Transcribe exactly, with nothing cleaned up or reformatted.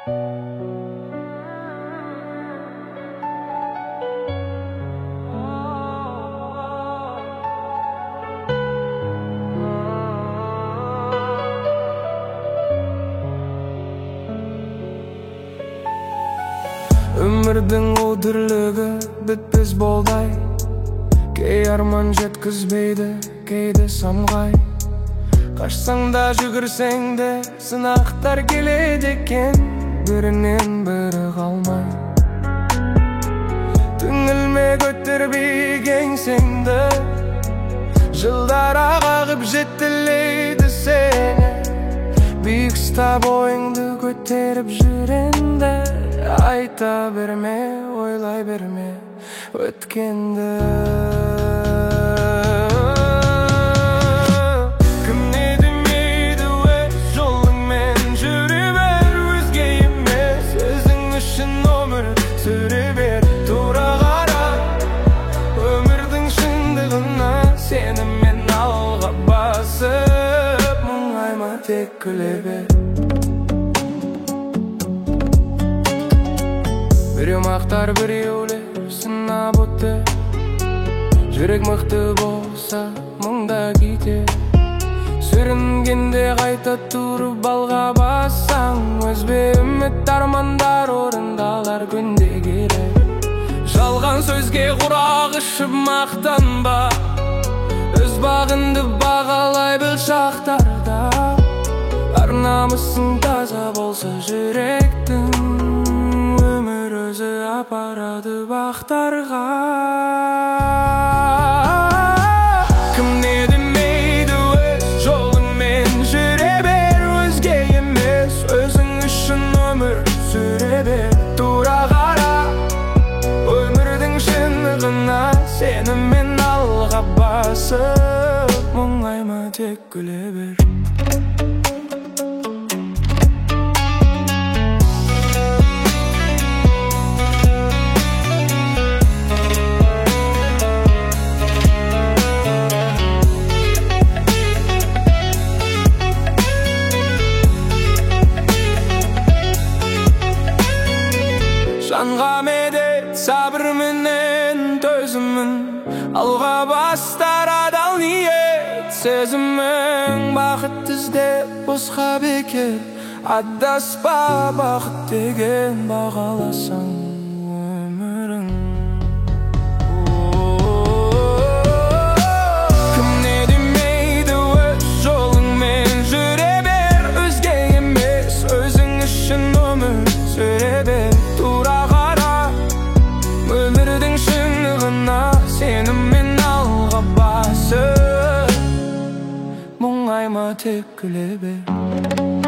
Өмірдің өтірлігі бітпес болдай, кей арман жеткізбейді, кейде самғай. Қашсаң да жүгірсең де сынақтар келеді екен, бірінен бірі қалмай. Түңілме көтербей кеңсеңді, жылдар ағып жетілейді сені. Биік ұстап ойыңды көтеріп жүренді, айта берме, ойлай берме өткенді. Кім не демейді өз жолыңмен жүре бер, өзге емес, өзің үшін өмір сүре бер. Тура қара өмірдің шындығына, сенімен алға басып, мұңайма, тек күле бер. Біреу мақтар, біреулер сынап өтті, жүрек мықты болса мұңда кетер. Сүрінгенде қайта тұрып алға бассаң, өзбе үміт армандар орындалар күнде керек. Жалған сөзге құрақ ішіп мақтанба, өз бағыңды бағалай біл шақтарда. Ар намысың таза болса жүректің, өзі апарады бақтарға. Кім не демейді өз жолыңмен жүре бер, өзге емес, өзің үшін өмір сүре бер. Тура қара өмірдің шындығына, сенімен алға басып, мұңайма, тек күле бер. Жанға медет сабырменен төзімін, алға бастар адал ниет сезімің. Бақыт іздеп босқа бекер адаспа, бақыт деген бағаласаң өмірің. Кім не демейді өз жолыңмен жүре бер, өзге емес, өзің үшін өмір сүре бер. Сенімен алға басып, мұңайма, тек күле бер.